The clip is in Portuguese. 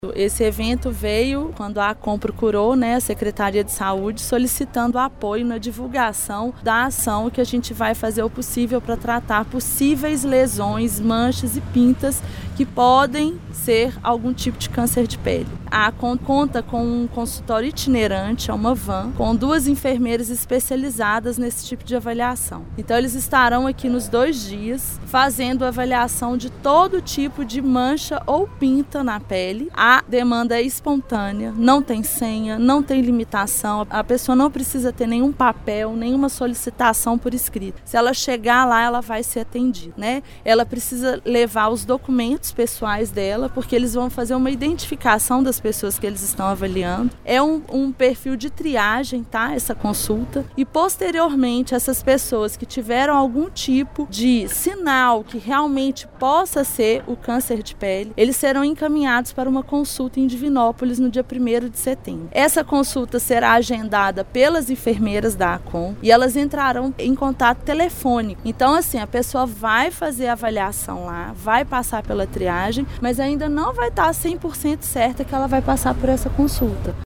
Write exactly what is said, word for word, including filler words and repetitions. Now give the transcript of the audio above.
Esse evento veio quando a ACOM procurou, né, a Secretaria de Saúde solicitando apoio na divulgação da ação que a gente vai fazer o possível para tratar possíveis lesões, manchas e pintas que podem ser algum tipo de câncer de pele. A ACOM conta com um consultório itinerante, é uma van, com duas enfermeiras especializadas nesse tipo de avaliação. Então eles estarão aqui nos dois dias fazendo avaliação de todo tipo de mancha ou pinta na pele. A demanda é espontânea, não tem senha, não tem limitação, a pessoa não precisa ter nenhum papel, nenhuma solicitação por escrito. Se ela chegar lá, ela vai ser atendida, né? Ela precisa levar os documentos pessoais dela, porque eles vão fazer uma identificação das pessoas que eles estão avaliando. É um, um perfil de triagem, tá? Essa consulta. E posteriormente, essas pessoas que tiveram algum tipo de sinal que realmente possa ser o câncer de pele, eles serão encaminhados para uma consulta em Divinópolis no dia primeiro de setembro. Essa consulta será agendada pelas enfermeiras da ACOM e elas entrarão em contato telefônico. Então, assim, a pessoa vai fazer a avaliação lá, vai passar pela triagem, mas ainda não vai estar cem por cento certa que ela vai passar por essa consulta.